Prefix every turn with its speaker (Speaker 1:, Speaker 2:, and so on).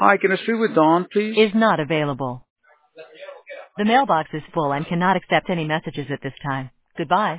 Speaker 1: Hi, can I speak with Dawn, please?
Speaker 2: Is not available. The mailbox is full and cannot accept any messages at this time. Goodbye.